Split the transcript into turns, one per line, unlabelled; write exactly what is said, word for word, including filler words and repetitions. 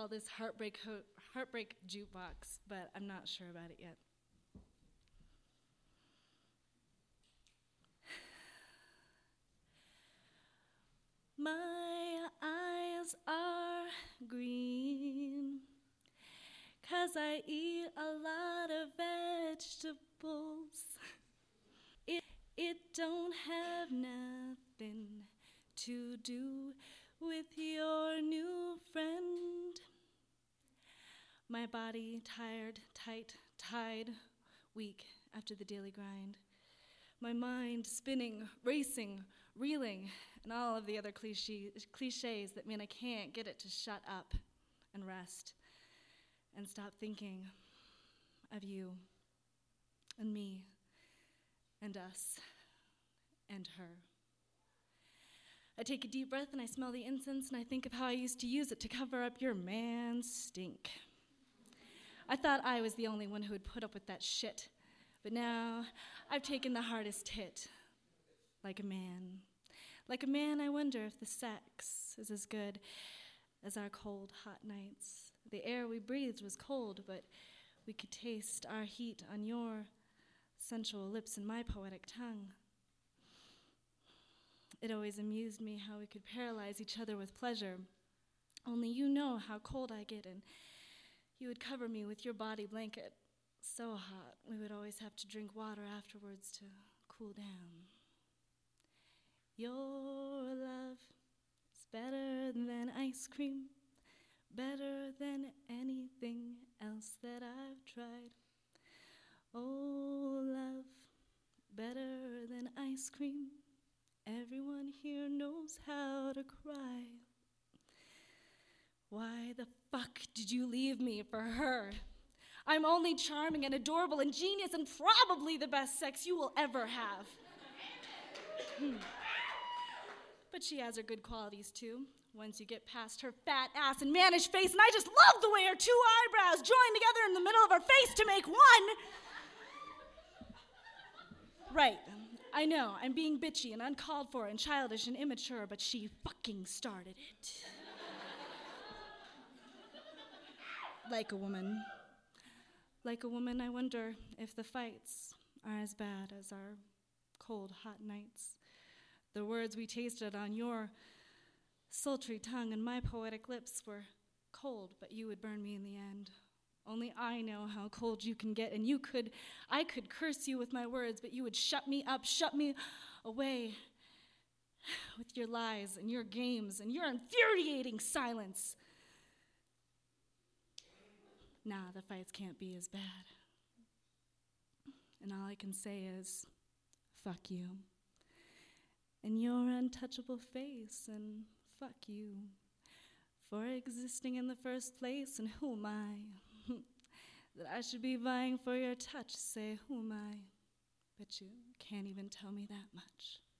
call this Heartbreak Ho- Heartbreak Jukebox, but I'm not sure about it yet. My eyes are green 'cause I eat a lot of vegetables. It, it don't have nothing to do with your new friend. My body tired, tight, tied, weak after the daily grind. My mind spinning, racing, reeling, and all of the other cliche, cliches that mean I can't get it to shut up and rest and stop thinking of you and me and us and her. I take a deep breath and I smell the incense and I think of how I used to use it to cover up your man's stink. I thought I was the only one who would put up with that shit, but now I've taken the hardest hit, like a man. Like a man, I wonder if the sex is as good as our cold, hot nights. The air we breathed was cold, but we could taste our heat on your sensual lips and my poetic tongue. It always amused me how we could paralyze each other with pleasure. Only you know how cold I get, and you would cover me with your body blanket. So hot, we would always have to drink water afterwards to cool down. Your love is better than ice cream, better than anything else that I've tried. Oh, love, better than ice cream. Everyone here knows how to cry. Why the fuck did you leave me for her? I'm only charming and adorable and genius and probably the best sex you will ever have. Hmm. But she has her good qualities too. Once you get past her fat ass and mannish face, and I just love the way her two eyebrows join together in the middle of her face to make one. Right, I know, I'm being bitchy and uncalled for and childish and immature, but she fucking started it. Like a woman. Like a woman, I wonder if the fights are as bad as our cold, hot nights. The words we tasted on your sultry tongue and my poetic lips were cold, but you would burn me in the end. Only I know how cold you can get, and you could, I could curse you with my words, but you would shut me up, shut me away with your lies and your games and your infuriating silence. Nah, the fights can't be as bad. And all I can say is, fuck you. And your untouchable face, and fuck you for existing in the first place, and who am I? That I should be vying for your touch, say, who am I? But you can't even tell me that much.